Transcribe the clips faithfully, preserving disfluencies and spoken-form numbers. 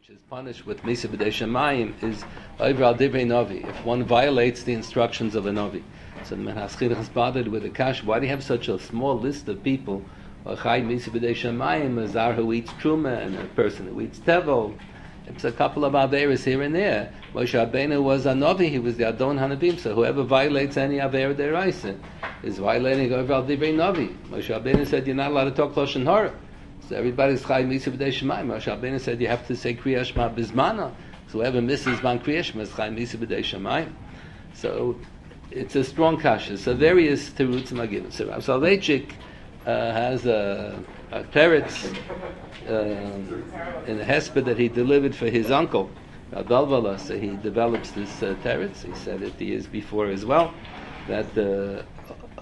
which is punished with Misa B'dei Shemayim, is over al Divrei Navi, if one violates the instructions of a Navi. So the Menachas Chinuch is bothered with the kash, why do you have such a small list of people, a Chai Misa B'dei Shemayim, a Zar who eats Truma, and a person who eats Tevel? It's a couple of Averas here and there. Moshe Rabbeinu was a Navi, he was the Adon Hanavim, so whoever violates any Avera Deraisa is violating over al Divrei Navi. Moshe Rabbeinu said you're not allowed to talk Lashon Hara. So everybody's Chai Misa B'dei Shemayim. Moshe Rabbeinu said you have to say Kriya Shema Bizmana. So whoever misses Man Kriya Shema is Chai Misa B'dei Shemayim. So it's a strong kasha. So various terutzim are given. So Rav Soloveitchik uh, has a, a teretz uh, in a hesped that he delivered for his uncle, Rav Dalvala. So he develops this uh, teretz. He said it the years before as well, that the uh,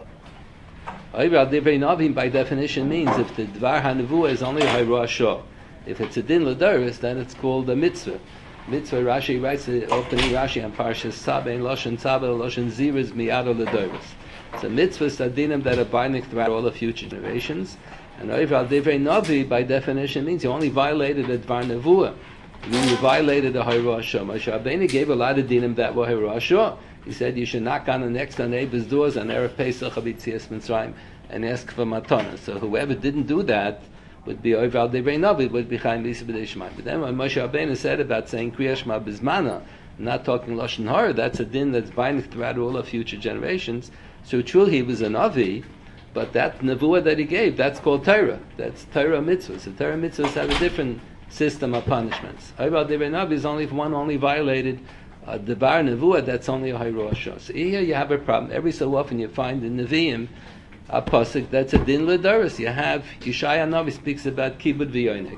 Over al Divrei Navim by definition means if the Dvar HaNevuah is only a Hayrashah. If it's a Din L'Doros, then it's called a Mitzvah. Mitzvah, Rashi writes the opening Rashi on Parshas Tzabeh, Loshen Tzabeh, Loshen Ziris, Miyado L'Doros. So mitzvahs are dinim that are binding throughout all the future generations. And Over al Divrei Navi by definition means you only violated a Dvar Nevuah. I mean, you violated a Hayrashah. Moshe Rabbeinu gave a lot of dinim that were Hayrashah. He said you should knock on the next door neighbor's doors on Erev Pesach of Yitzias Mitzrayim and ask for matana. So whoever didn't do that would be over al Divrei Navi, would be Chai Misa B'dei Shemayim. But then when Moshe Rabbeinu said about saying Kriya Shema Bizmana, not talking Lashon Hara, that's a din that's binding throughout all of future generations. So truly he was a Navi, but that Nevuah that he gave, that's called Torah. That's Torah mitzvahs. So Torah mitzvahs have a different system of punishments. Over al Divrei Navi is only if one only violated Uh, the bar nevuah, that's only a hayrashah. So here you have a problem. Every so often you find in Nevi'im a pasuk that's a din l'doros. You have Yeshaya Navi speaks about kibud v'yonik.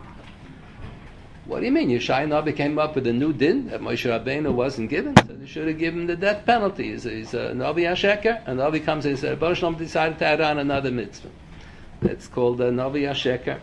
What do you mean? Yeshaya Navi came up with a new din that Moshe Rabbeinu wasn't given, so they should have given the death penalty. He's a, he's a Navi Hasheker, and Navi comes and says, Baruch Shalom decided to add on another mitzvah. That's called a Navi Hasheker.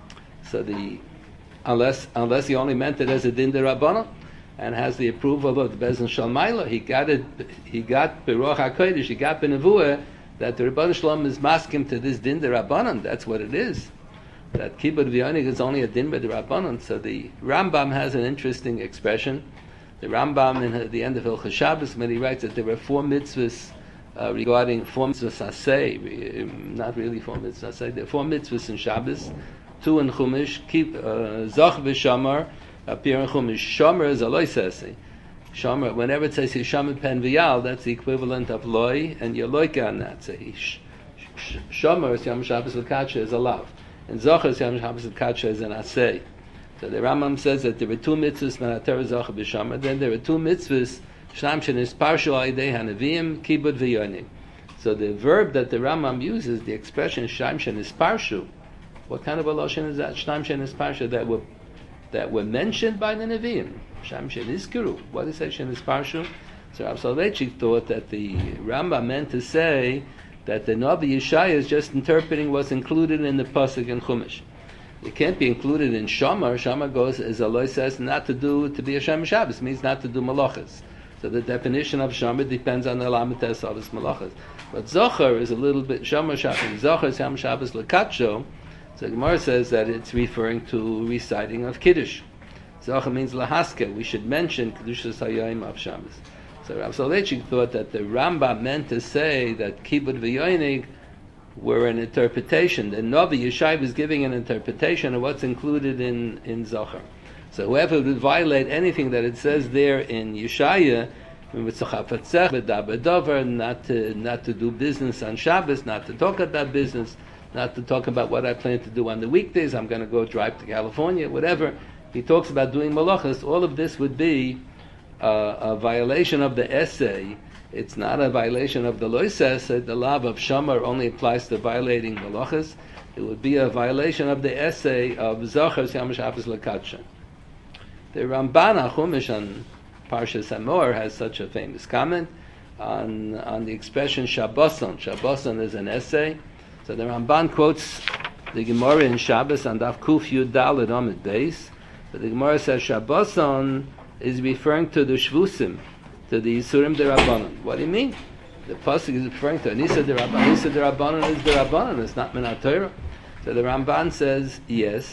So the unless unless he only meant it as a din d'Rabbanan, and has the approval of the Bezdin Shalmaila, he got it. He got Beruach Hakodesh. He got Benevuah that the Rebbeinu Shalom is masking to this din d'Rabbanan. That's what it is. That Kibbud V'yonik is only a din d'Rabbanan. So the Rambam has an interesting expression. The Rambam in at the end of Hilchos Shabbos, when he writes that there were four mitzvahs uh, regarding four mitzvahs asay, not really four mitzvahs asay. There are four mitzvahs in Shabbos, two in Chumash, keep uh, Zoch v'Shamar. Appear in Chumash. Shomer is a loy sesi. Shomer, whenever it says Hishamer pen v'yal, that's the equivalent of loy, and you're loyka on that. So he sh- sh- Shomer is Yom Shabbos l'kadsha is a lav, and Zocher is Yom Shabbos l'kadsha is an asay. So the Rambam says that there were two mitzvahs menater Zocher b'Shomer. Then there were two mitzvahs shnam shenis parshu alidei hanavim kibud v'yonim. So the verb that the Rambam uses, the expression shnam shenis parshu. What kind of a lashon is that? Shnam shenis parshu that were that were mentioned by the Nevi'im. Sham Shenizkiru. What is that Shenis Parshu? So Rav Soloveitchik thought that the Rambam meant to say that the Navi Yeshaya is just interpreting what's included in the Pasuk and Chumash. It can't be included in Shamar. Shamar goes, as Allah says, not to do, to be a Shem Shabbos, means not to do malachas. So the definition of Shamar depends on the Lamites of his malachas. But Zocher is a little bit, Shamar Shabbos, Zocher is Shem Shabbos L'Katsho. So Gemara says that it's referring to reciting of Kiddush. Zocher means lahaska. We should mention Kedushas Hayom of Shabbos. So Rav Soloveitchik thought that the Rambam meant to say that Kibud v'Yonig were an interpretation. The Navi Yeshai was giving an interpretation of what's included in, in Zocher. So whoever would violate anything that it says there in Yeshaya, not to, not to do business on Shabbos, not to talk about business, not to talk about what I plan to do on the weekdays, I'm going to go drive to California, whatever. He talks about doing malachas. All of this would be uh, a violation of the essay. It's not a violation of the lois essay. The law of Shamar only applies to violating malachas. It would be a violation of the essay of Zocher Yom Shabbos L'Kadsha. The Ramban HaChumash on Parshas Hamor has such a famous comment on, on the expression Shabboson. Shabboson is an essay. So the Ramban quotes the Gemara in Shabbos on Daf Kuf Yud Daled Amud Beis. But the Gemara says Shabboson is referring to the Shvusim, to the Yisurim D'Rabbanan. What do you mean? The pasuk is referring to Anisa D'Rabbanan. Anisa D'Rabbanan is D'Rabbanan. It's not Minat Torah. So the Ramban says yes,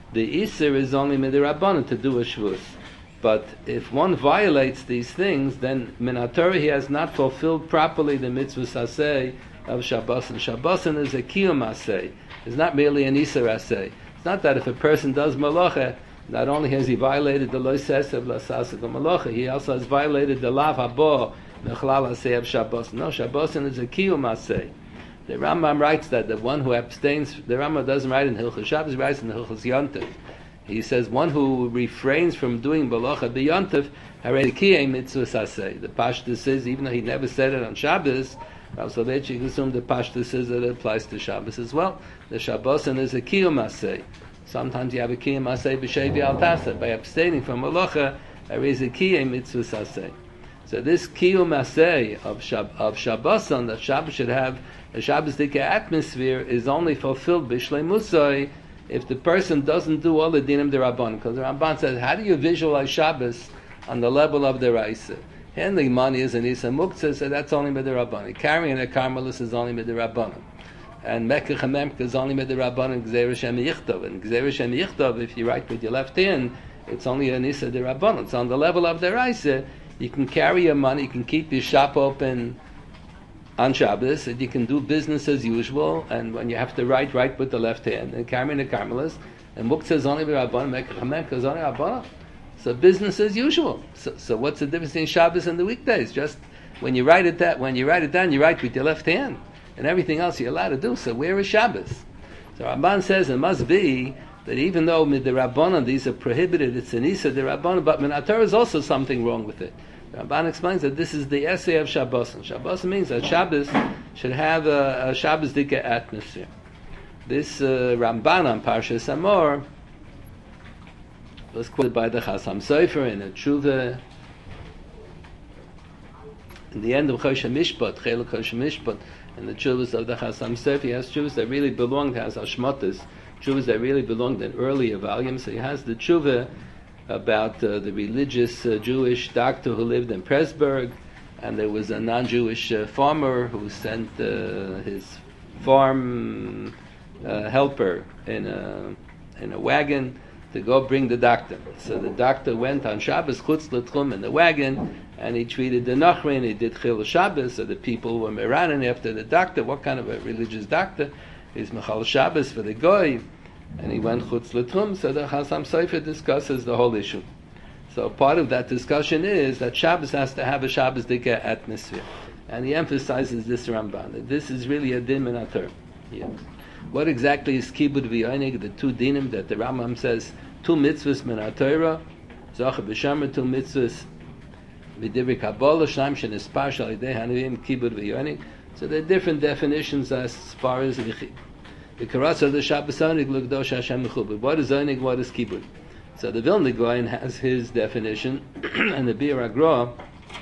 The Isser is only midirabbanan to do a shvus. But if one violates these things, then min haTorah he has not fulfilled properly the mitzvah aseh of Shabbosin. Shabbosin is a kiyum aseh. It's not merely an Isser aseh. It's not that if a person does malacha, not only has he violated the lo sesev lasasek malacha, he also has violated the lav habo mechlal aseh of Shabbosin. No, Shabbosin is a kiyum aseh. The Rambam writes that the one who abstains, the Rambam doesn't write in Hilchos Shabbos, he writes in Hilchos Yontif. He says one who refrains from doing balacha b'yontif harei kiyei mitzvah saseh. The Pashtus says, even though he never said it on Shabbos, Rav Soloveitchik assumed the Pashtus says that it applies to Shabbos as well. The Shabbosin is a kiyum aseh. Sometimes you have a kiyum aseh b'shevi al taseh. By abstaining from balacha, harei kiyei mitzvah saseh. So this kiyum aseh of Shab of Shabbosin, that Shabbos should have a Shabbos-dike atmosphere, is only fulfilled b'shlei musai if the person doesn't do all the dinim derabban. Because the Ramban says, how do you visualize Shabbos on the level of the Raisa? Handling money is an Isa Muktzah, so that's only midirabbanan. Carrying a Carmelis is only midirabbanan. And Mekach HaMemka is only midirabbanan, Gzeir Shem Yichtov. And Gzeir Shem Yichtov, if you write with your left hand, it's only an Isa derabbanan. It's on the level of the Raisa. You can carry your money, you can keep your shop open on Shabbos, and you can do business as usual, and when you have to write, write with the left hand, and carry the Carmelis, and Muktzah is only Rabbanan, Mekach HaMemka is only Rabbanan. So business as usual. So, so what's the difference between Shabbos and the weekdays? Just when you write it that when you write it down, you write with your left hand, and everything else you're allowed to do. So where is Shabbos? So Ramban says it must be that even though mid the Rabbanan these are prohibited, it's an Isa the Rabbanan, but min haTorah is also something wrong with it. Ramban explains that this is the essay of Shabbos. And Shabbos means that Shabbos should have a, a Shabbos-dike atmosphere. This uh, Ramban on Parshas Amor was quoted by the Chasam Sofer in a Tshuva. In the end of Choshe Mishpat, Chelek Choshe Mishpat, and the Tshuvas of the Chasam Sofer, he has Tshuvas that really belong to, has Hashmotas, Tshuvas that really belonged in earlier volumes. So he has the Tshuva about uh, the religious uh, Jewish doctor who lived in Pressburg, and there was a non-Jewish uh, farmer who sent uh, his farm uh, helper in a in a wagon to go bring the doctor. So the doctor went on Shabbos chutz l'tchum in the wagon, and he treated the nachrin. He did chil Shabbos, so the people were meranin after the doctor. What kind of a religious doctor? He's mechal Shabbos for the goy. And he went chutz l'tchum, so the Chasam Sofer discusses the whole issue. So part of that discussion is that Shabbos has to have a Shabbos-dike atmosphere. And he emphasizes this Ramban, that this is really a din min haTorah. Yeah. What exactly is kibud v'yonig, the two dinim that the Rambam says, two mitzvahs min haTorah, zocher b'shamar, two mitzvahs v'divri kabbalah, shnaim shenispash al yidei hanavim, kibud v'yonig. So there are different definitions as far as the karas of the Shabbos Onig l'Kdosh Hashem Mechubed. What is Onig? What is Kibud? So the Vilna Gaon has his definition, and the Bir Agra,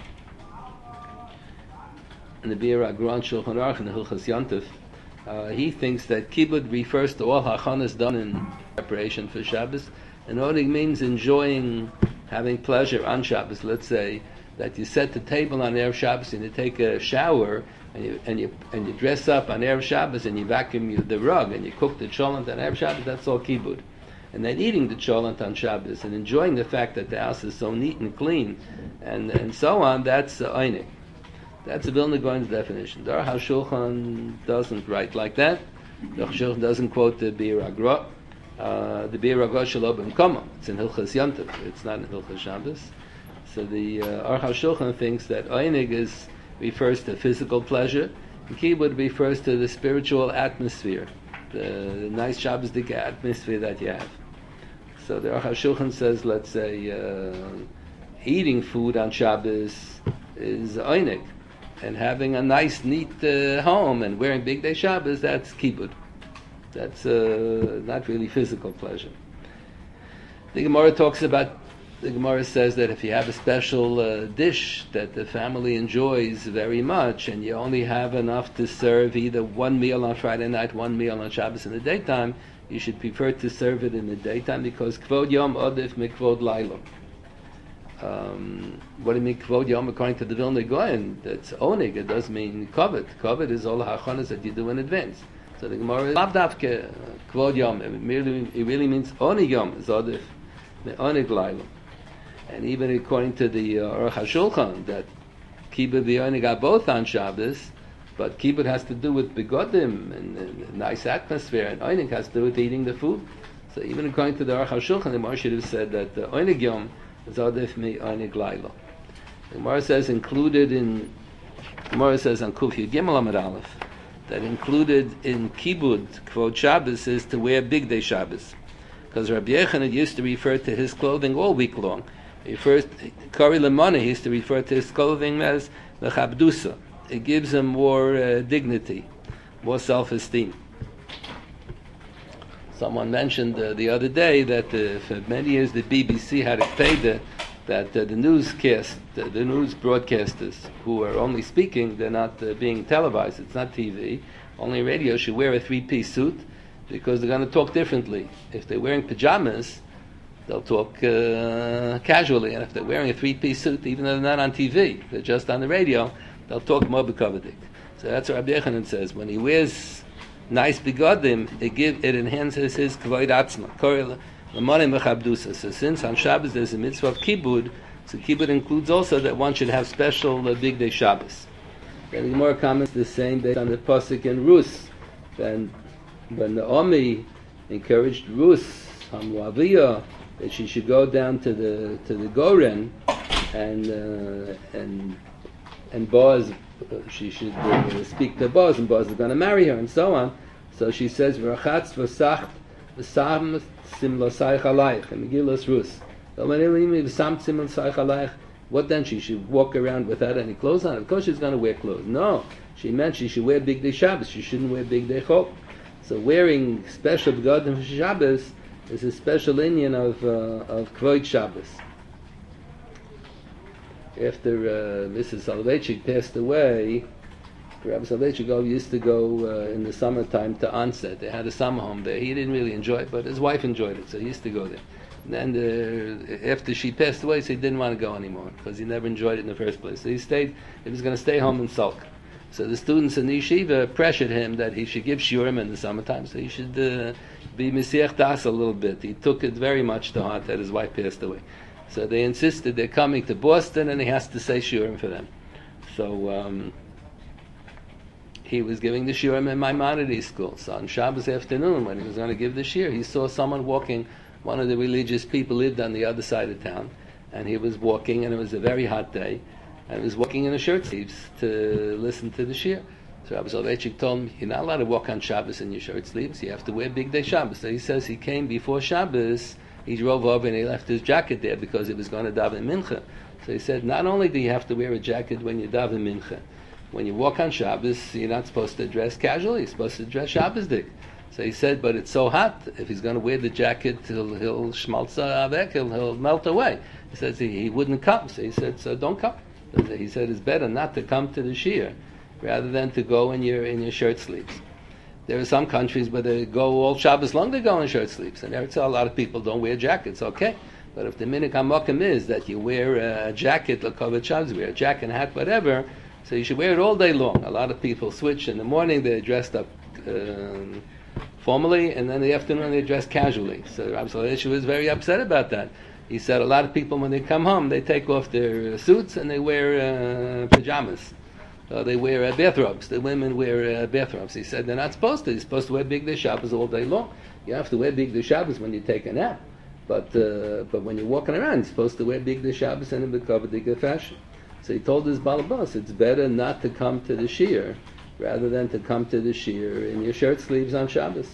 and the Bir Agra on Shulchan Aruch and the Hilchos Yontif, uh, he thinks that Kibud refers to all hachanas done in preparation for Shabbos, and Onig means enjoying, having pleasure on Shabbos. Let's say that you set the table on Erev Shabbos and you take a shower, and you and you and you dress up on Erev Shabbos and you vacuum you, the rug and you cook the cholent on Erev Shabbos. That's all kibud. And then eating the cholent on Shabbos and enjoying the fact that the house is so neat and clean, and and so on. That's uh, einig. That's the Vilna Gaon's definition. The Aruch HaShulchan doesn't write like that. The Aruch HaShulchan doesn't quote the Bir Agra. Uh, the Bir Agra shelo b'mkomo. It's in Hilchos Yontif. It's not in Hilchos Shabbos. So the uh, Aruch HaShulchan thinks that einig is refers to physical pleasure, and kibud refers to the spiritual atmosphere, the, the nice Shabbos-dike atmosphere that you have. So the Aruch HaShulchan says, let's say, uh, eating food on Shabbos is einig, and having a nice, neat uh, home and wearing big day Shabbos, that's kibud. That's uh, not really physical pleasure. The Gemara talks about The Gemara says that if you have a special uh, dish that the family enjoys very much, and you only have enough to serve either one meal on Friday night, one meal on Shabbos in the daytime, you should prefer to serve it in the daytime, because kvod yom odif mikvod laila. Um, what do you mean kvod yom? According to the Vilna Gaon, that's onig. It does mean covet. Covet is all the hachanas that you do in advance. So the Gemara, Labdavke, Kvod Yom, it really, it really means Oni Yom, Zodif, the Oni Glayla. And even according to the uh, Aruch HaShulchan, that Kibbutz the Oni got both on Shabbos, but Kibbutz has to do with begodim and, and a nice atmosphere, and Oinig has to do with eating the food. So even according to the Aruch HaShulchan, the Gemara should have said that the Oinig Yom is Zodif mi Oinig Glayla. The Gemara says included in, the Gemara says on Kuf Yud Gimel Amud Aleph, that included in Kibbutz, Kvod Shabbos, is to wear Big Day Shabbos. Because Rabbi Yochanan used to refer to his clothing all week long. He first, Kari Lemana, he used to refer to his clothing as the Chabdusa. It gives him more uh, dignity, more self-esteem. Someone mentioned uh, the other day that uh, for many years the B B C had it paid uh, that uh, the newscast, uh, the news broadcasters who are only speaking, they're not uh, being televised, it's not T V, only radio, should wear a three-piece suit because they're going to talk differently. If they're wearing pajamas, they'll talk uh, casually, and if they're wearing a three-piece suit, even though they're not on T V, they're just on the radio, they'll talk more b'kavadik. So that's what Rabbi Yochanan says. When he wears nice begodim, it give it enhances his kavod atzma. So since on Shabbos there's a mitzvah of kibbud, so kibbud includes also that one should have special uh, big day Shabbos. Then the Gemara comments the same based on the pasuk in Rus. Then when Naomi encouraged Rus, Hamlaviyah, that she should go down to the to the Goren and uh, and and Boaz, she should uh, speak to Boaz, and Boaz is going to marry her, and so on. So she says, "V'rachatz v'sacht v'sam simlosayich alayich," and Megillas Rus. What then? She should walk around without any clothes on? Of course, she's going to wear clothes. No, she meant she should wear big day Shabbos. She shouldn't wear big day Chol. So wearing special begodim for Shabbos is a special Indian of uh, of Kvod Shabbos. After uh, Missus Soloveitchik passed away, Rabbi Soloveitchik used to go uh, in the summertime to Onset. They had a summer home there. He didn't really enjoy it, but his wife enjoyed it, so he used to go there. And then uh, after she passed away, so he didn't want to go anymore because he never enjoyed it in the first place. So he stayed. He was going to stay home and sulk. So the students in the yeshiva pressured him that he should give shiurim in the summertime, so he should uh, be mesiach das a little bit. He took it very much to heart that his wife passed away. So they insisted they're coming to Boston and he has to say shiurim for them. So um, he was giving the shiurim in Maimonides school. So on Shabbos afternoon, when he was going to give the shiur, he saw someone walking. One of the religious people lived on the other side of town, and he was walking, and it was a very hot day, and he was walking in his shirt sleeves to listen to the shiur. So Rabbi Soloveitchik told him, you're not allowed to walk on Shabbos in your shirt sleeves, you have to wear big day Shabbos. So he says he came before Shabbos, he drove over and he left his jacket there because he was going to daven mincha. So he said, not only do you have to wear a jacket when you daven mincha, when you walk on Shabbos, you're not supposed to dress casually, you're supposed to dress Shabbosdik. So he said, but it's so hot, if he's going to wear the jacket, he'll, he'll schmaltz avek, he'll, he'll melt away. He says he, he wouldn't come. So he said, so don't come. He said it's better not to come to the shiur rather than to go in your in your shirt sleeves. There are some countries where they go all Shabbos long, they go in shirt sleeves. And there are a lot of people don't wear jackets, okay. But if the minhag hamokim is that you wear a jacket, like Kovet Shabbos, wear a jacket, hat, whatever, so you should wear it all day long. A lot of people switch. In the morning they're dressed up um, formally, and then in the afternoon they dress casually. So Rabbi Soloveitchik was very upset about that. He said a lot of people, when they come home, they take off their uh, suits and they wear uh, pajamas. Uh, they wear uh, bathrobes. The women wear uh, bathrobes. He said they're not supposed to. You're supposed to wear big day Shabbos all day long. You have to wear big day Shabbos when you take a nap. But uh, but when you're walking around, you're supposed to wear big day Shabbos in a b'kavadik fashion. So he told his balabas, it's better not to come to the shiur rather than to come to the shiur in your shirt sleeves on Shabbos.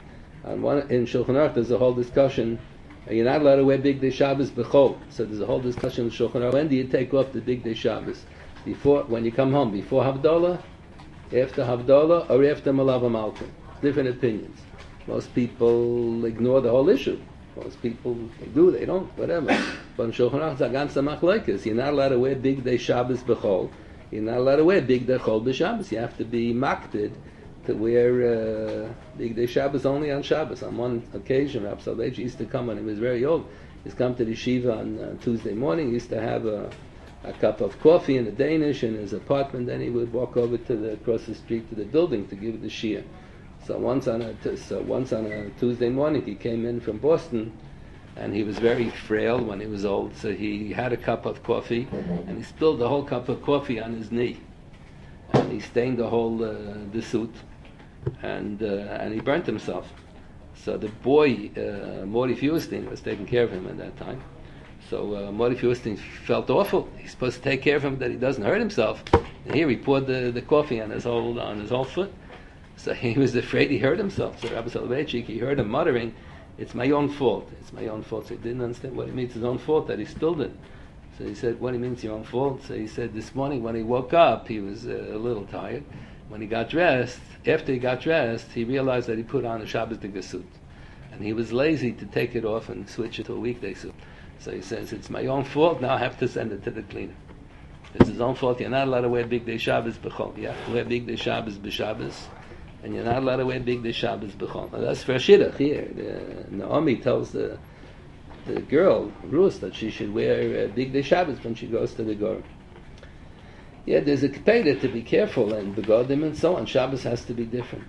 On one, in Shulchan Aruch, there's a whole discussion. You're not allowed to wear big day Shabbos b'chol. So there's a whole discussion in Shulchan Aruch. When do you take off the big day Shabbos? Before, when you come home, before Havdalah, after Havdalah, or after Malav HaMalkim? Different opinions. Most people ignore the whole issue. Most people, they do, they don't, whatever. But in Shulchan Aruch, it's a ganze machlokes. You're not allowed to wear big day Shabbos b'chol. You're not allowed to wear big day Chol b'Shabbos. You have to be makted to wear uh, big day Shabbos only on Shabbos. On one occasion, Rabbi Soloveitchik used to come when he was very old. He's come to the yeshiva on uh, Tuesday morning. He used to have a, a cup of coffee and a Danish in his apartment. Then he would walk over to the across the street to the building to give the shiur. So once on a so once on a Tuesday morning, he came in from Boston, and he was very frail when he was old. So he had a cup of coffee, and he spilled the whole cup of coffee on his knee, and he stained the whole uh, the suit, and uh, and he burnt himself. So the boy, uh, Morty Feuerstein, was taking care of him at that time. So uh, Morty Feuerstein felt awful. He's supposed to take care of him that he doesn't hurt himself. And here he poured the, the coffee on his whole on his whole foot. So he was afraid he hurt himself. So Rabbi Soloveitchik, he heard him muttering, "It's my own fault. It's my own fault." So he didn't understand what it means, his own fault, that he spilled it. So he said, "What do you mean it's your own fault?" So he said, this morning when he woke up, he was uh, a little tired. When he got dressed, after he got dressed, he realized that he put on a Shabbos Diga suit. And he was lazy to take it off and switch it to a weekday suit. So he says, "It's my own fault, now I have to send it to the cleaner." It's his own fault. You're not allowed to wear Big Day Shabbos b'chol. You have to wear Big Day Shabbos b'Shabbos. And you're not allowed to wear Big Day Shabbos b'chol. Now that's for Shidduch here. The, Naomi tells the the girl, Ruth, that she should wear uh, Big Day Shabbos when she goes to the Gorah. Yeah, there's a kpeda to be careful, and begodim and so on. Shabbos has to be different.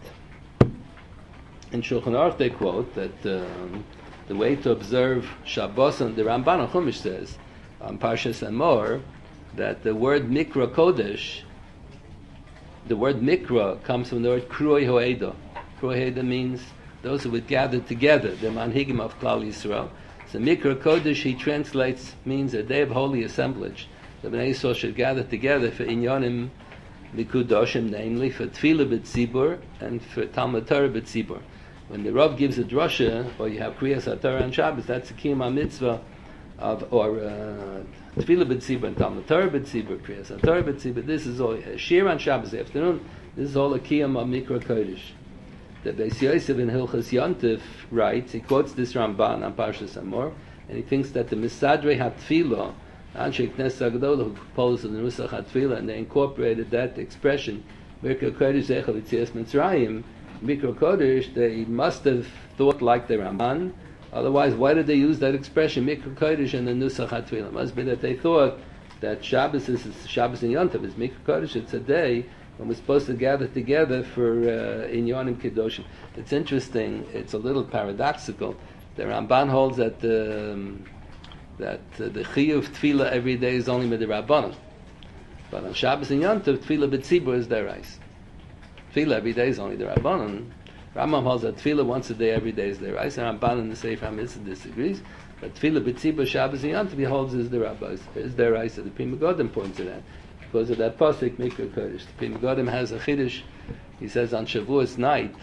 In Shulchan Aruch they quote that um, the way to observe Shabbos, and the Ramban Chumash says on Parshas Emor, that the word Mikra Kodesh, the word Mikra comes from the word Kroi Ho'eda. Kroi Ho'eda means those who would gather together, the Manhigim of Klal Yisrael. So Mikra Kodesh, he translates, means a day of holy assemblage. The Bnei Yisrael should gather together for Inyanim Mikudoshim, namely for Tefillah B'Tzibur and for Talmud Torah B'Tzibur. When the Rav gives a drasha, or you have Kriyas HaTorah on Shabbos, that's a Kiyum mitzvah of, or uh, Tefillah B'Tzibur and Talmud Torah B'Tzibur, Kriyas HaTorah B'Tzibur. This is all a Shir on Shabbos afternoon. This is all a Kiyum of Mikra Kodesh. The Beis Yosef in Hilchas Yontif writes, he quotes this Ramban on Parshas Emor, and he thinks that the Misadrei HaTfilah, Anshe Knesset HaGedolah, who composed the Nusach HaTfilah, and they incorporated that expression, Mikra Kodesh Zecha V'Tzias Mitzrayim, Mikra Kodesh, they must have thought like the Ramban. Otherwise, why did they use that expression, Mikra Kodesh, and the Nusach HaTfilah? It must be that they thought that Shabbos is Shabbos and Yontav is Mikra Kodesh. It's a day when we're supposed to gather together for uh, Inyanim Kedoshim. It's interesting. It's a little paradoxical. The Ramban holds that um, that uh, the Chiyuv Tfilah every day is only Midirabbanan, but on Shabbos and Yontav, Tfilah B'Tzibur is Derais. Tefillah every day is only the Rabbanon. Rambam holds that Tefillah once a day every day is the Derais, and Ramban in the Sefer HaMitzvah disagrees. But Tefillah B'Tzibur Shabbos and Yontav he holds is the Rabbis, is the Derais. The Pri Megadim points to that because of that pasuk Mikra Kodesh. The Pri Megadim has a chiddush. He says on Shavuos night,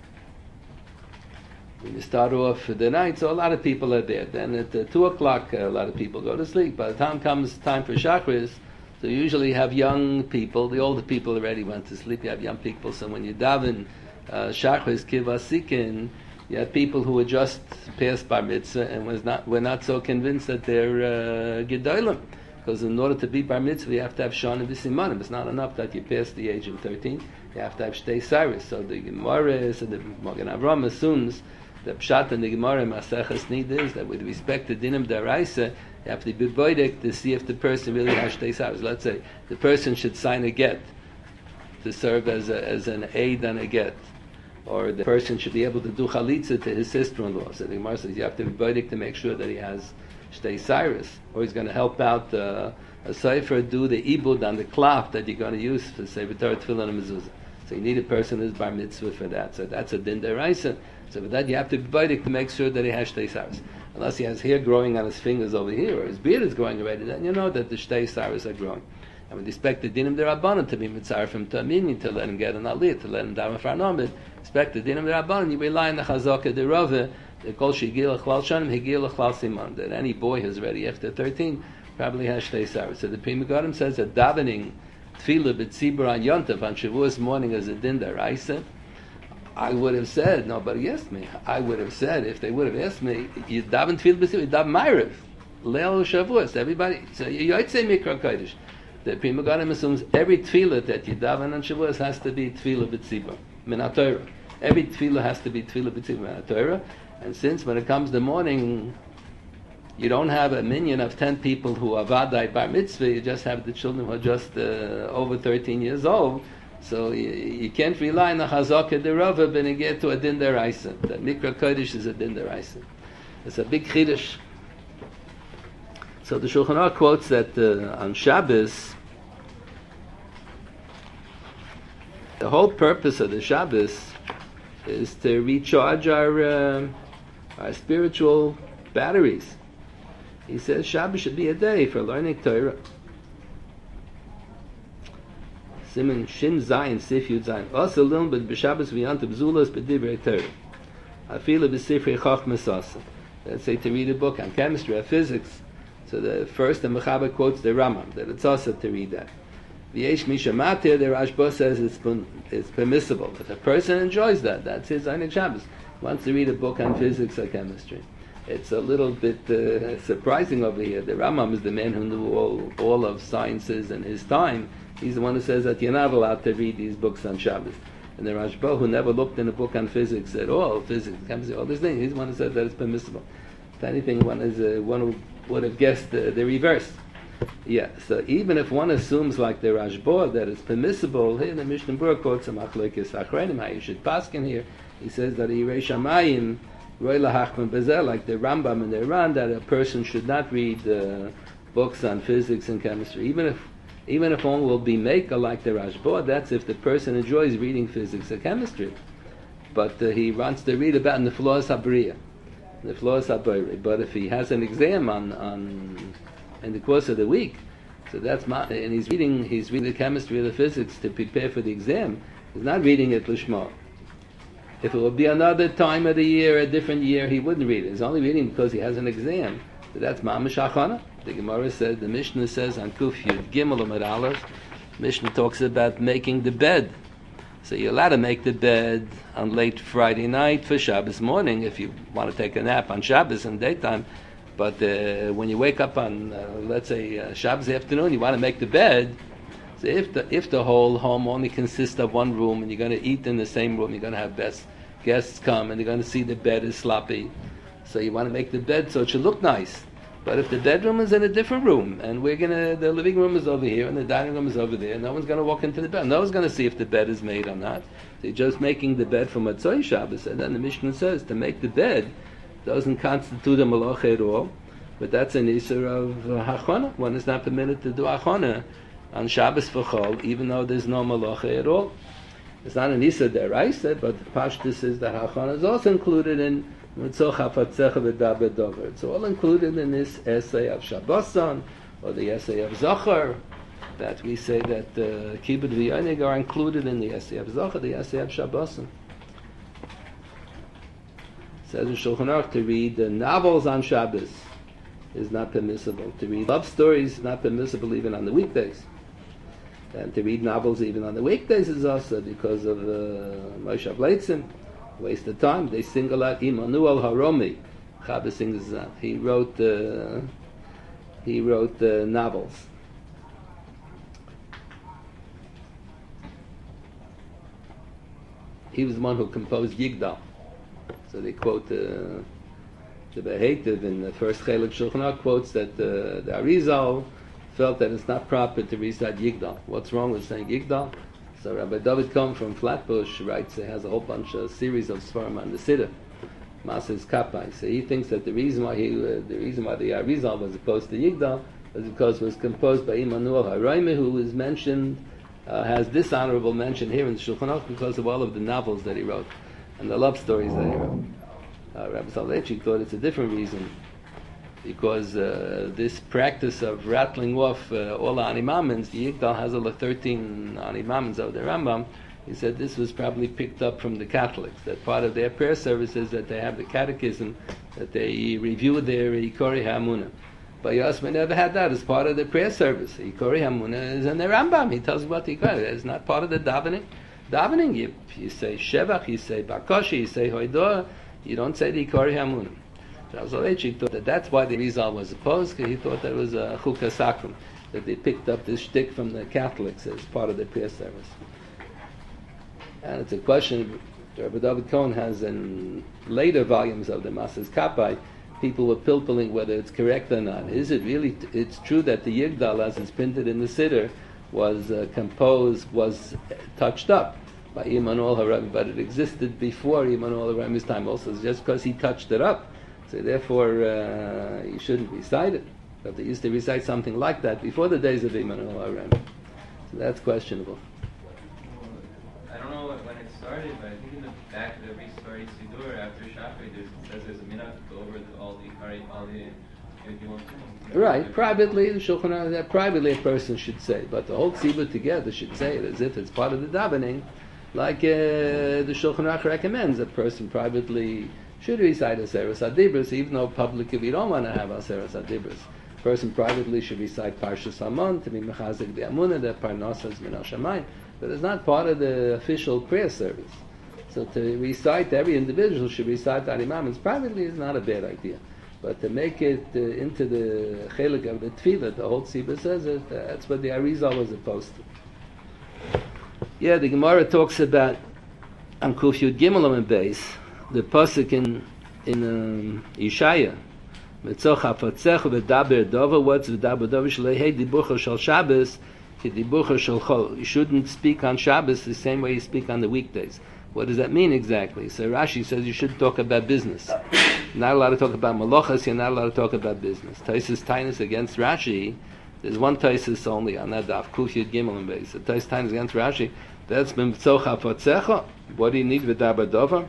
when you start off the night, so a lot of people are there. Then at uh, two o'clock, uh, a lot of people go to sleep. By the time comes time for Shachris, so you usually have young people. The older people already went to sleep. You have young people. So when you daven uh, Shachris Kivasikin, you have people who were just past Bar Mitzvah and was not were not so convinced that they're uh, Gedolim. Because in order to be Bar Mitzvah, you have to have Shana V'Simanim. It's not enough that you pass the age of thirteen. You have to have Shtei Cyrus. So the Gemara, so the Magen Avram assumes the Pshat and the Gemara Maseches Nid is that with respect to Dinim Daraisa, you have to be boidek to see if the person really has Shtei Cyrus. Let's say the person should sign a get to serve as a, as an aid on a get, or the person should be able to do chalitza to his sister-in-law. So the Gemara says you have to be boidek to make sure that he has Shtei Cyrus, or he's going to help out uh, a sefer do the ibud on the klaf that you're going to use for Sefer Torah, Tefillah, and Mezuzah. So you need a person who's bar mitzvah for that. So that's a din deraisa. So for that you have to be boidek to make sure that he has Shtei Cyrus. Unless he has hair growing on his fingers over here, or his beard is growing already, then you know that the Shtei Cyrus are growing. And with respect to dinim derabanan, to be mitzaref him to amini, to let him get an aliyah, to let him daven for anomid, respect to dinim derabanan, you rely on the chazaka derove, the kol shigil achlal shanim, higil achlal siman, that any boy who's ready after thirteen probably has Shtei Cyrus. So the Pri Megadim says that davening tefillah b'tzibur on yontav on Shavuos morning as a din deraisa. I would have said, nobody asked me. I would have said, if they would have asked me, you daven tefillah b'tzibur, you daven ma'ariv, leil Shavuos, everybody. So you might say Mikra Kodesh. The Pri Megadim assumes every tefillah that you daven on Shavuos has to be tefillah b'tzibur, min haTorah. Every tefillah has to be tefillah b'tzibur, min haTorah. And since when it comes to morning, you don't have a minion of ten people who are vadai bar mitzvah, you just have the children who are just uh, over thirteen years old. So you, you can't rely on the Chazaka derova when you get to a din deraisa. That Mikra Kodesh is a din deraisa. It's a big chiddush. So the Shulchan Aruch quotes that uh, on Shabbos, the whole purpose of the Shabbos is to recharge our uh, our spiritual batteries. He says Shabbos should be a day for learning Torah. Siman Shin Zayin Sif Yud Zayin. Also learn but b'Shabbos v'yantav zulas b'divrei Torah. Afilu b'sifrei chachmas asa. Let's say to read a book on chemistry or physics. So the first the Mechaber quotes the Rambam that it's also to read that. V'yesh misha matir, the Rashba says it's, it's permissible. If a person enjoys that, that's his Einik Shabbos. Wants to read a book on physics or chemistry. It's a little bit uh, surprising over here. The Rambam is the man who knew all, all of sciences in his time. He's the one who says that you're not allowed to read these books on Shabbos. And the Rashba, who never looked in a book on physics at all, physics, chemistry, all these things, he's the one who said that it's permissible. If anything, one is uh, one who would have guessed the, the reverse. Yeah, so even if one assumes like the Rashba that it's permissible, here the Mishnah Berurah quotes a machlokes achronim, how you should paskin here. He says that Yirei Shamayim, Roi lahachman bezel, like the Rambam in the Iran, that a person should not read uh, books on physics and chemistry. Even if even if one will be maker like the Rashba, that's if the person enjoys reading physics or chemistry. But uh, he wants to read about the flaws habriya, the flaws habriya. But if he has an exam on on in the course of the week, so that's my, and he's reading he's reading the chemistry or the physics to prepare for the exam. He's not reading it lishma. If it would be another time of the year, a different year, he wouldn't read it. He's only reading because he has an exam. So that's mamash achana. The Gemara said, the Mishnah says on Kuf Yud Gimel Amud Aleph, Mishnah talks about making the bed. So you're allowed to make the bed on late Friday night for Shabbos morning if you want to take a nap on Shabbos in daytime. But uh, when you wake up on, uh, let's say, uh, Shabbos afternoon, you want to make the bed. So if the if the whole home only consists of one room and you're going to eat in the same room, you're going to have best guests come and they're going to see the bed is sloppy. So you want to make the bed so it should look nice. But if the bedroom is in a different room and we're gonna, the living room is over here and the dining room is over there, no one's going to walk into the bed. No one's going to see if the bed is made or not. So you're just making the bed for Matzoi Shabbos, and then the Mishnah says to make the bed doesn't constitute a malacha at all, but that's an isur of uh, hachana. One is not permitted to do hachana on Shabbos for Chol, even though there's no malacha at all. It's not an isur deraisa, but Pashtus is that hachana is also included in it's all included in this essay of Shabboson, or the essay of Zohar, that we say that uh, Kibbud v'Yonig are included in the essay of Zohar, the essay of Shabboson. Says in Shulchan Aruch to read uh, novels on Shabbos is not permissible. To read love stories is not permissible even on the weekdays. And to read novels even on the weekdays is also because of uh, Moshe Bleitzin. Waste of time. They single out Immanuel Haromi. Chabad sings that. He wrote uh, he wrote uh, novels. He was the one who composed Yigdal. So they quote uh, the Behetiv in the first Chelik Shulchan Aruch quotes that uh, the Arizal felt that it's not proper to recite Yigdal. What's wrong with saying Yigdal? So Rabbi David Cohen from Flatbush writes, he has a whole bunch of series of Sfarim on the Siddur, Mases Kapai. So he thinks that the reason why he, uh, the reason why the Arizal was opposed to Yigdal was because it was composed by Immanuel Haromi, who is mentioned, uh, has this honorable mention here in the Shulchan Aruch because of all of the novels that he wrote and the love stories that he wrote. Uh, Rabbi Soloveitchik thought it's a different reason, because uh, this practice of rattling off uh, all the animamins, the Yigdal has all the thirteen animamins of the Rambam. He said this was probably picked up from the Catholics, that part of their prayer services that they have the catechism, that they review their Ikori HaEmunah. But Yosma never had that as part of the prayer service. Ikori HaEmunah is in the Rambam. He tells you what the Ikori is. It's not part of the davening. Davening, you, you say Shevach, you say Bakoshi, you say Hoidah, you don't say the Ikori HaEmunah. Soloveitchik thought that that's why the Rizal was opposed, because he thought that it was a chukah sakrum, that they picked up this shtick from the Catholics as part of their prayer service. And it's a question Rabbi David Cohen has in later volumes of the Mases Kapai. People were pilpulling whether it's correct or not. Is it really, t- it's true that the Yigdal, as it's printed in the Siddur, was uh, composed, was touched up by Immanuel Harami, but it existed before Immanuel Harami's time also. It's just because he touched it up, so therefore uh, you shouldn't recite it. But they used to recite something like that before the days of Immanuel Harami. So that's questionable. I don't know when it started, but I think in the back of every story Sidur after Shachri, there's, it says there's a minhag to go over the, all the Ikari, all the if you want to. Right, privately, the Shulchan Aruch, privately a person should say, but the whole tzibur together should say it as if it's part of the davening, like uh, the Shulchan Aruch recommends. A person privately should recite Aseres Adibros, even though publicly we don't want to have Aseres Adibros. A person privately should recite Parshas Hamon to be mechazik the Amunah, that Parnasa is min hashamayim, but it's not part of the official prayer service. So to recite, every individual should recite Ari Mamons privately is not a bad idea. But to make it uh, into the chelik of the tefillah, the whole tzibur says it, uh, that's what the Arizal was opposed to. Yeah, the Gemara talks about on Kuf Yud Gimel and Beis, the pasuk in in um, Yeshaya, Mitzoch hafatzecha v'daber dova. What's v'daber dova? Shlehei dibucha shel Shabbos ki dibucha shel Chol. You shouldn't speak on Shabbos the same way you speak on the weekdays. What does that mean exactly? So Rashi says you should talk about business. You're not allowed to talk about malachas. You're not allowed to talk about business. Taisus Tainus against Rashi. There's one Taisus only on that daf. Kuf Yud Gimel and Beis. The Taisus Tainus against Rashi. That's b'mitzoch hafatzecha. What do you need with daber dova?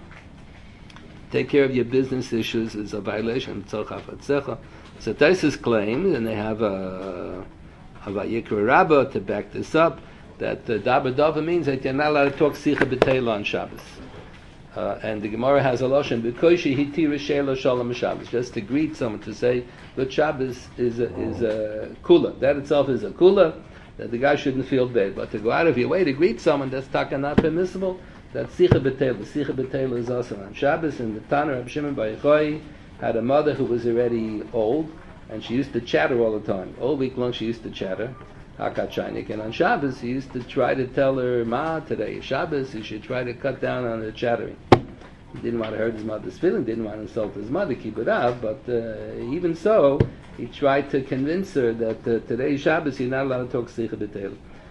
Take care of your business issues is a violation. B'mitzoch hafatzecha. So Taisus claims, and they have a a Vayikra Rabbah to back this up, that uh, daber dova means that you're not allowed to talk sicha b'teila on Shabbos. Uh, and the Gemara has a lashon b'koshi hiti rishela shalom Shabbos, just to greet someone, to say good Shabbos is a, is a kula. That itself is a kula, that the guy shouldn't feel bad. But to go out of your way to greet someone, that's taka not permissible. That's sicha b'teila. Sicha b'teila is also on Shabbos. And the Tana Reb Shimon Bar Yochai had a mother who was already old, and she used to chatter all the time. All week long she used to chatter. Hakat Shainik. And on Shabbos, he used to try to tell her, Ma, today is Shabbos, you should try to cut down on the chattering. He didn't want to hurt his mother's feeling, didn't want to insult his mother, keep it up, but uh, even so, he tried to convince her that uh, today is Shabbos, you're not allowed to talk Sikh B'Teil.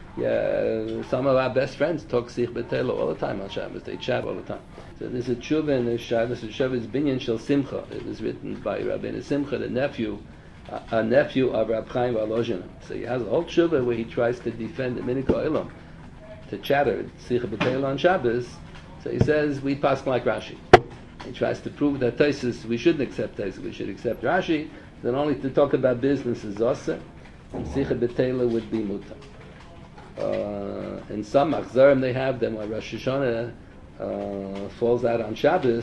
Yeah, some of our best friends talk Sikh B'Teil all the time on Shabbos, they chat all the time. So this is Tshuva and Shabbos, Shabbos Binyan Shel Simcha. It was written by Rabbeinu Simcha, the nephew, a nephew of Rab Chaim Volozhin. So he has a whole tshuva where he tries to defend the Minik Olam, to chatter Sikha B'Teil on Shabbos. So he says we pass like Rashi. He tries to prove that Taisus, we shouldn't accept Taisus, we should accept Rashi. Then only to talk about business is Zoser, and Sikha B'Teil would be Muta. Uh, in some Machzarim they have them where Rosh Hashanah uh, falls out on Shabbos.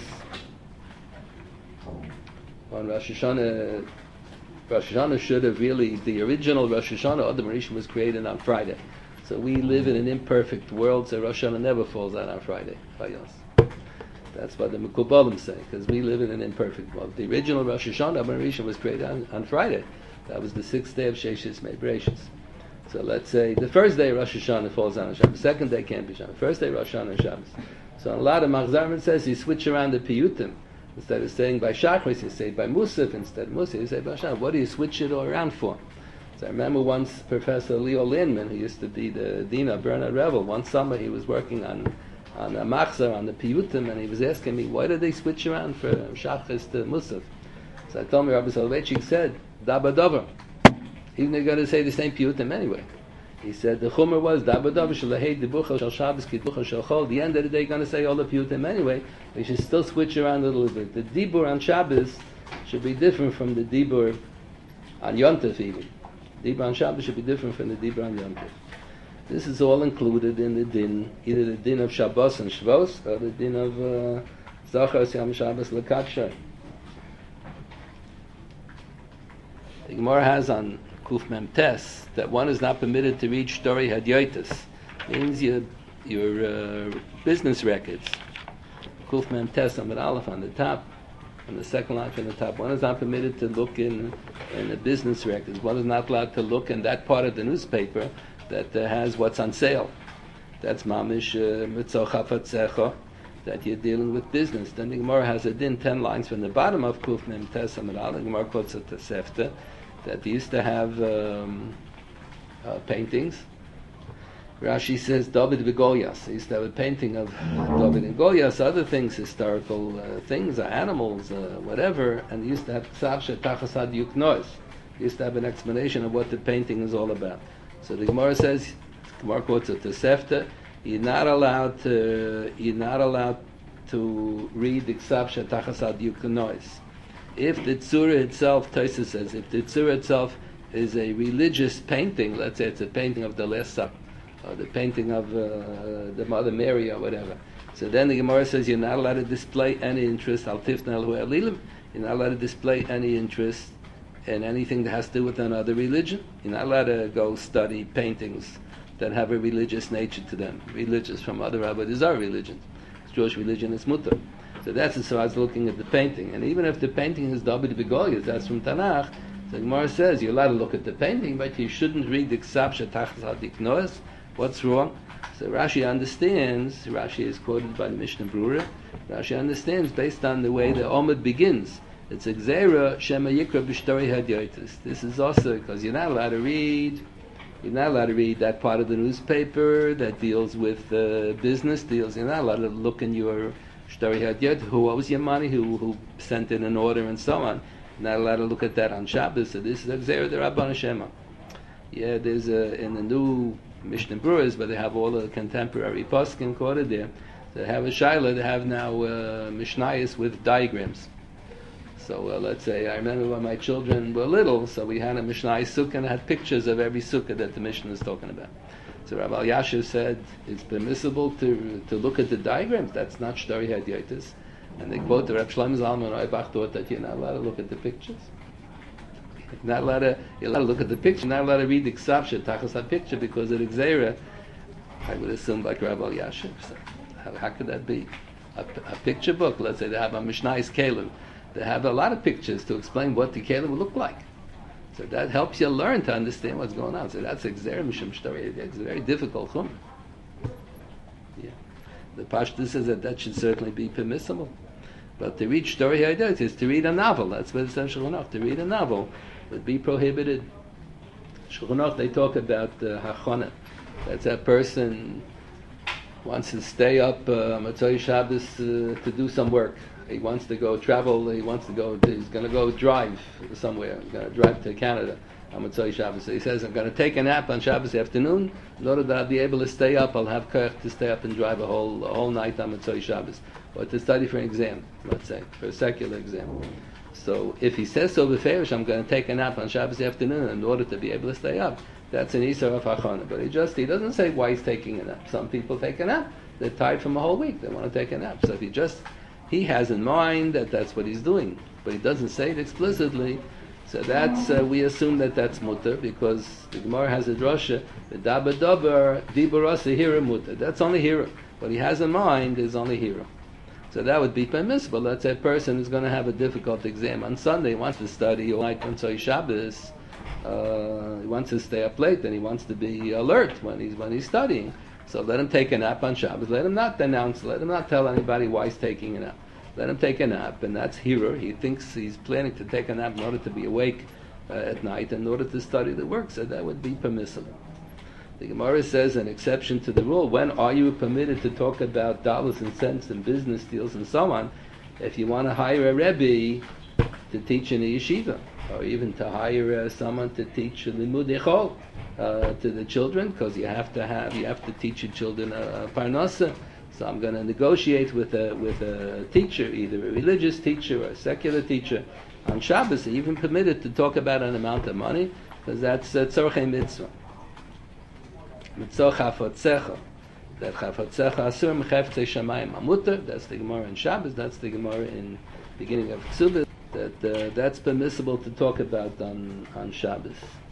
On Rosh Hashanah, Rosh Hashanah should have really, the original Rosh Hashanah, Adam Rishon, was created on Friday. So we live in an imperfect world, so Rosh Hashanah never falls out on Friday. That's what the Mekubalim say, because we live in an imperfect world. The original Rosh Hashanah, Adam Rishon, was created on, on Friday. That was the sixth day of Sheshis Me'Bereshis. So let's say the first day Rosh Hashanah falls on Shabbos. The second day can't be Shabbos. First day Rosh Hashanah and Shabbos. So a lot of Machzarim says you switch around the piyutim. Instead of saying by Shachris, you say by Musaf. Instead of Musaf, you say by Shachris. What do you switch it all around for? So I remember once Professor Leo Lindman, who used to be the Dean of Bernard Revel, one summer he was working on on a Machzar, on the piyutim, and he was asking me, why did they switch around for Shachris to Musaf? So I told him, Rabbi Soloveitchik said, Dabar Dover. Even they're going to say the same piyutim anyway. He said the chumar was Dabar Dover shalahei dibucha shal Shabbos ki dibucha shal Chol. The end of the day, going to say all the piyutim anyway. We should still switch around a little bit. The dibur on Shabbos should be different from the dibur on Yom Tov even. Dibur on Shabbos should be different from the dibur on Yom Tov. This is all included in the din, either the din of Shabbos and Shvos, or the din of uh, Zachar Yom Shabbos Lekatshay. The Gemara has on Kuf Mem Tes that one is not permitted to read Shtori Hadyotis. Means your your uh, business records. Kuf Mem Tes Amid Aleph on the top, on the second line from the top. One is not permitted to look in in the business records. One is not allowed to look in that part of the newspaper that uh, has what's on sale. That's mamish mitzoch hafatzecha, that you're dealing with business. Then the Gemara has a din ten lines from the bottom of Kuf Mem Tes Amid Aleph. The Gemara quotes a Tosefta that they used to have um, uh, paintings Rashi says David v'Goliath. He used to have a painting of David and Goliath, other things, historical uh, things, uh, animals, uh, whatever, and he used to have Ksav Shetachas Had Yuknois. He used to have an explanation of what the painting is all about. So the Gemara says, Gemara quotes a Tosefta, you're not allowed to, you're not allowed to read the Ksav Shetachas Had Yuknois. If the Tzura itself, Tosa says, if the Tzura itself is a religious painting, let's say it's a painting of the Last Supper, or the painting of uh, the Mother Mary or whatever. So then the Gemara says you're not allowed to display any interest, al tifna al hu'alilim, you're not allowed to display any interest in anything that has to do with another religion. You're not allowed to go study paintings that have a religious nature to them. Religious from other rabbis are religions. Jewish religion is mutter. So that's as far as looking at the painting. And even if the painting is David v'Goliath, that's from Tanakh, so the Gemara says you're allowed to look at the painting, but you shouldn't read the Ksav Shetachas Had Yuknois. What's wrong? So Rashi understands, Rashi is quoted by the Mishnah Brura, Rashi understands based on the way the Omid begins. It's a Gzeira, Shema Yikra B'Shtori Hadyotis. This is also because you're not allowed to read, you're not allowed to read that part of the newspaper that deals with uh, business deals. You're not allowed to look in your Shtori Hadyot, who owes your money, who, who sent in an order and so on. You're not allowed to look at that on Shabbos. So this is a Gzeira, the Rabban Shema. Yeah, there's a, in the new Mishnah Brewers, but they have all the contemporary poskim quoted there. They have a shaila. They have now uh, Mishnayos with diagrams. So uh, let's say I remember when my children were little, so we had a Mishnayos sukkah and it had pictures of every sukkah that the Mishnah is talking about. So Rabbi Yashiv said it's permissible to to look at the diagrams. That's not shtori hadyotis. And they quote the Reb Shlomo Zalman Auerbach thought that you're not allowed to look at the pictures. You're not allowed to, you're allowed to look at the picture, not allowed to read the Ksav Shetachas Had picture because of the Gzeira. I would assume like Rabbi Yashiv. So how, how could that be? A, a picture book, let's say they have a Mishnayos Kelim. They have a lot of pictures to explain what the Kelim would look like. So that helps you learn to understand what's going on. So that's a Gzeira Mishum Shtori. It's a very difficult chum. Yeah. The Pashtus says that that should certainly be permissible. But to read Shtori Haydot is to read a novel. That's what it's essential enough. To read a novel would be prohibited. Shulchan Aruch, they talk about uh, hachana. That's a person wants to stay up uh, Motzei Shabbos uh, to do some work. He wants to go travel. He wants to go. He's going to go drive somewhere. He's going to drive to Canada on Motzei Shabbos. So he says, "I'm going to take a nap on Shabbos afternoon in order that I'll be able to stay up. I'll have koach to stay up and drive a whole a whole night on Motzei Shabbos, or to study for an exam. Let's say for a secular exam." So if he says so beferish, I'm going to take a nap on Shabbos afternoon in order to be able to stay up, that's an Isar of Hachana. But he just, he doesn't say why he's taking a nap. Some people take a nap. They're tired from a whole week. They want to take a nap. So if he just, he has in mind that that's what he's doing. But he doesn't say it explicitly. So that's, uh, we assume that that's mutter because the Gemara has a drasha, the daba dabar, dibarasa hira mutter. That's only hira. What he has in mind is only hira. So that would be permissible. Let's say a person is going to have a difficult exam on Sunday, he wants to study all night on Tzoi Shabbos, uh, he wants to stay up late and he wants to be alert when he's when he's studying. So let him take a nap on Shabbos. Let him not announce, let him not tell anybody why he's taking a nap. Let him take a nap, and that's hira. He thinks he's planning to take a nap in order to be awake uh, at night, in order to study the work, so that would be permissible. The Gemara says an exception to the rule. When are you permitted to talk about dollars and cents and business deals and so on? If you want to hire a rebbe to teach in a yeshiva, or even to hire uh, someone to teach limud echol uh, to the children, because you have to have you have to teach your children a, a parnasa. So I'm going to negotiate with a with a teacher, either a religious teacher or a secular teacher, on Shabbos. You're even permitted to talk about an amount of money, because that's uh, tzorchei mitzvah. Mitzvah chafotzecha. That chafotzecha asur mecheftzei shamayim amuter. That's the Gemara in Shabbos. That's the Gemara in beginning of Ksubah. That uh, that's permissible to talk about on on Shabbos.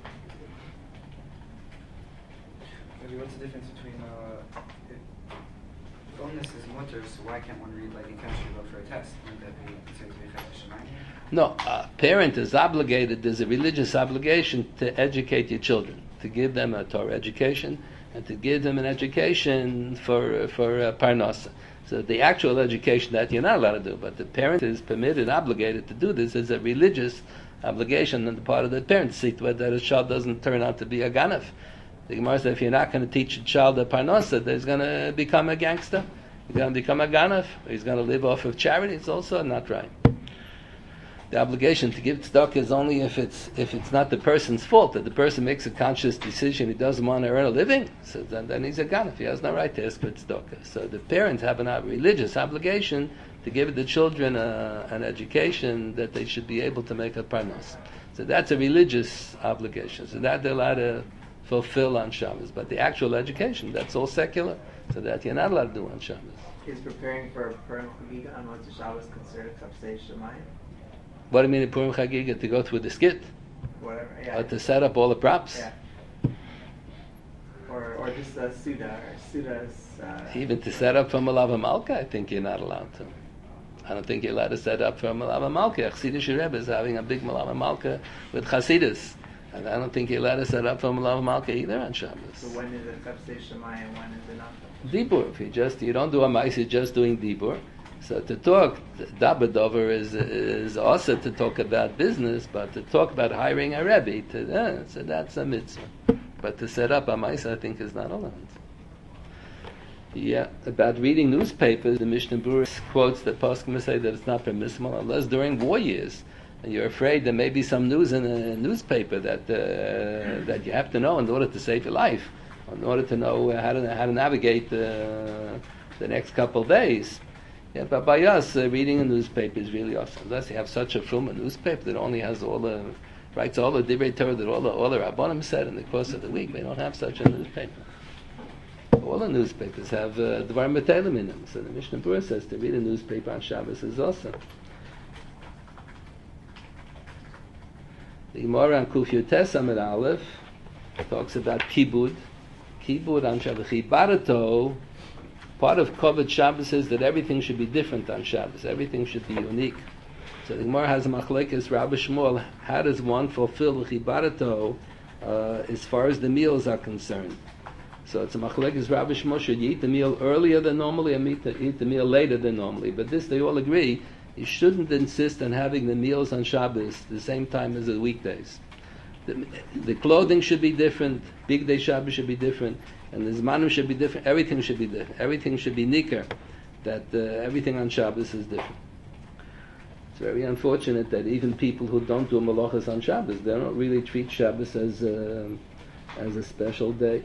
What's the difference between uh, if illness is mutter, so why can't one read like in chemistry go for a test? Wouldn't that be considered to be chefetz shemayim? No, a parent is obligated. There's a religious obligation to educate your children, to give them a Torah education, and to give them an education for for uh, parnasa. So the actual education that you're not allowed to do, but the parent is permitted, obligated to do this as a religious obligation on the part of the parent to see to it that his child doesn't turn out to be a ganef. The Gemara says if you're not going to teach a child a parnasa, he's going to become a gangster. He's going to become a ganaf. He's going to live off of charity. It's also not right. The obligation to give tzedakah is only if it's if it's not the person's fault, that the person makes a conscious decision he doesn't want to earn a living, so then, then he's a ganaf. He has no right to ask for tzedakah. So the parents have a religious obligation to give the children a, an education that they should be able to make a parnas. So that's a religious obligation. So that they're allowed to fulfill on Shabbos. But the actual education, that's all secular. So that you're not allowed to do on Shabbos. Is preparing for Purim Chagiga on Motzei Shabbos considered Kapsei Shemayim? What do you mean in Purim Chagiga? To go through the skit? Whatever, yeah. Or to set up all the props? Yeah. Or or just a Suda, or Suda's... Uh, Even to set up for Malava Malka, I think you're not allowed to. I don't think you're allowed to set up for Malava Malka. Chassidish Rebbe is having a big Malava Malka with Chassidus. And I don't think you're allowed to set up for Malava Malka either on Shabbos. So when is it Kapsei Shemayim and when is it not? Dibur. If you just you don't do a mice, you're just doing dibur. So to talk dabadover is is also to talk about business, but to talk about hiring a rebbe, to, uh, so that's a mitzvah. But to set up a mice, I think, is not allowed. Yeah, about reading newspapers, the Mishnah Berurah quotes that poskim say that it's not permissible unless during war years, and you're afraid there may be some news in a newspaper that uh, that you have to know in order to save your life, in order to know how to how to navigate the the next couple of days. Yeah, but by us, uh, reading a newspaper is really awesome. Unless you have such a film, a newspaper that only has all the writes all the divrei Torah that all the all the rabbanim said in the course of the week. They don't have such a newspaper. All the newspapers have uh, dvar metelim in them. So the Mishnah Berurah says to read a newspaper on Shabbos is awesome. The Gemara on Kuf Yutes Amid Aleph talks about kibud. Kibud on Shabbos. Chibarato. Part of Kovod Shabbos is that everything should be different on Shabbos. Everything should be unique. So the Gemara has a machlekes Rabbi Shmuel. How does one fulfill Chibarato uh, as far as the meals are concerned? So it's a machlekes Rabbi Shmuel. Should you eat the meal earlier than normally or eat the, eat the meal later than normally? But this they all agree. You shouldn't insist on having the meals on Shabbos the same time as the weekdays. The, the clothing should be different. Big day Shabbos should be different. And the zmanim should be different. Everything should be different. Everything should be nicker. That uh, everything on Shabbos is different. It's very unfortunate that even people who don't do malachas on Shabbos, they don't really treat Shabbos as a, as a special day.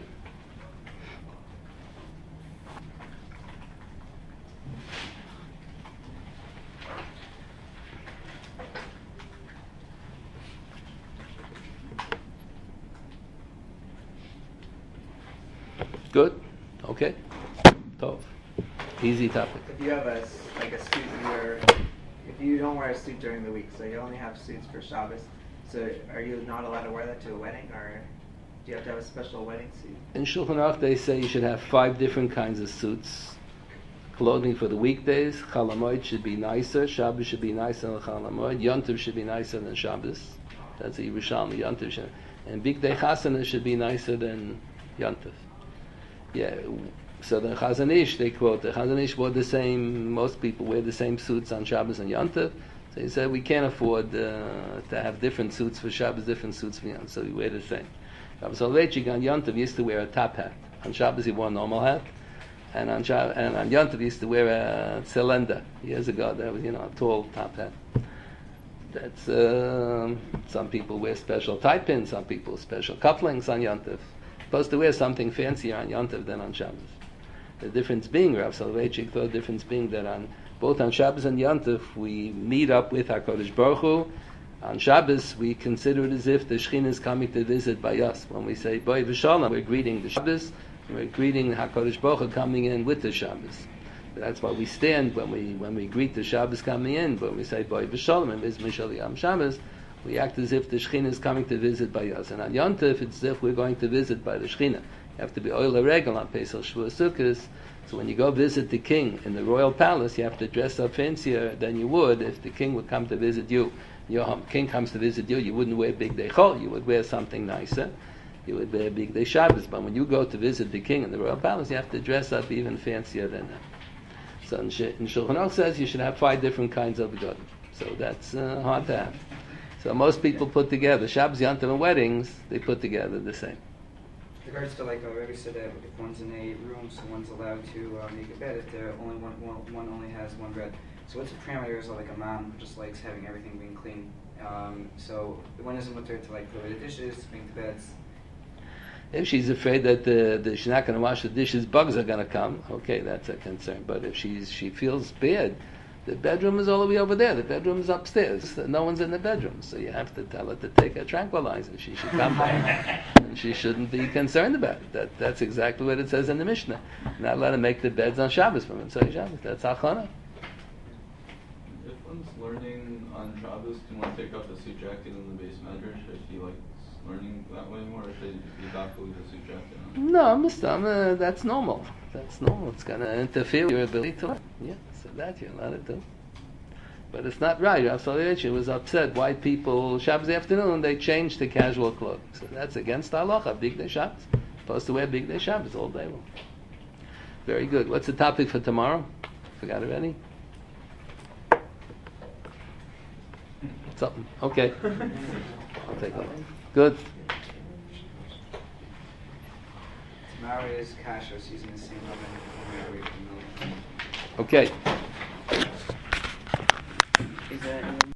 Good. Okay. Tov. Easy topic. If you have a s- like a suit, you're, if you don't wear a suit during the week, so you only have suits for Shabbos, so are you not allowed to wear that to a wedding, or do you have to have a special wedding suit? In Shulchan Aruch they say you should have five different kinds of suits. Clothing for the weekdays. Chalamoid should be nicer. Shabbos should be nicer than Chalamoid. Yontiv should be nicer than Shabbos. That's a Yerushalmi. Yontiv should. And Big Day Chasana should be nicer than Yontiv. Yeah, so the Chazon Ish, they quote, the Chazon Ish wore the same, most people wear the same suits on Shabbos and Yontiv. So he said, we can't afford uh, to have different suits for Shabbos, different suits for Yontiv, so we wear the same. Rabbi Soloveitchik on Yontiv used to wear a top hat. On Shabbos he wore a normal hat. And on, Shab- and on Yontiv he used to wear a cylinder. Years ago, that was, you know, a tall top hat. That's, um, some people wear special tie pins, some people special cufflinks on Yontiv. Supposed to wear something fancier on Yontiv than on Shabbos. The difference being, Rav Soloveitchik thought the difference being that on both on Shabbos and Yontiv we meet up with HaKadosh Baruch Hu. On Shabbos we consider it as if the Shekhinah is coming to visit by us. When we say Boi V'Shalom, we're greeting the Shabbos, we're greeting HaKadosh Baruch Hu coming in with the Shabbos. That's why we stand when we when we greet the Shabbos coming in. When we say Boi V'Shalom and Mizmor Shel Yom Shabbos, we act as if the Shekhinah is coming to visit by us. And on Yontif, it's as if we're going to visit by the Shekhinah. You have to be Oil Regel on Pesach Shavuos Sukkos. So when you go visit the king in the royal palace, you have to dress up fancier than you would if the king would come to visit you. Your king comes to visit you, you wouldn't wear Big Day Chol, you would wear something nicer. You would wear Big Day Shabbos. But when you go to visit the king in the royal palace, you have to dress up even fancier than that. So in Shulchan Aruch says you should have five different kinds of begodim. So that's uh, hard to have. So most people put together Shabbos, Yontiv, and weddings. They put together the same. regards to like uh, Rebbe said that if one's in a room, so one's allowed to uh, make a bed if they're only one, one, one only has one bed. So what's the parameters of like a mom who just likes having everything being clean? Um, so when is it mutter to like throw the dishes, make the beds? If she's afraid that the, the she's not going to wash the dishes, bugs are going to come. Okay, that's a concern. But if she's she feels bad, the bedroom is all the way over there. The bedroom is upstairs. No one's in the bedroom, so you have to tell her to take a tranquilizer. She should come back, and she shouldn't be concerned about it. That that's exactly what it says in the Mishnah. Not let her make the beds on Shabbos from Mitzvah Shabbos. That's hachana. If one's learning on Shabbos, do one take off the suit jacket in the base medrash if he likes learning that way more, or should he adopt with the suit jacket on? No, Mister Uh, that's normal. That's normal. It's going to interfere with your ability to learn. Yeah, so that you're allowed to do. But it's not right. Rav Soloveitchik was upset. White people, Shabbos afternoon, they changed to casual clothing. So that's against the halacha, Big Day Shabbos. Supposed to wear Big Day Shabbos all day long. Very good. What's the topic for tomorrow? Forgot already? Something. Okay. I'll take a look. Good. Tomorrow is kasher, so using the same oven. Okay. Is that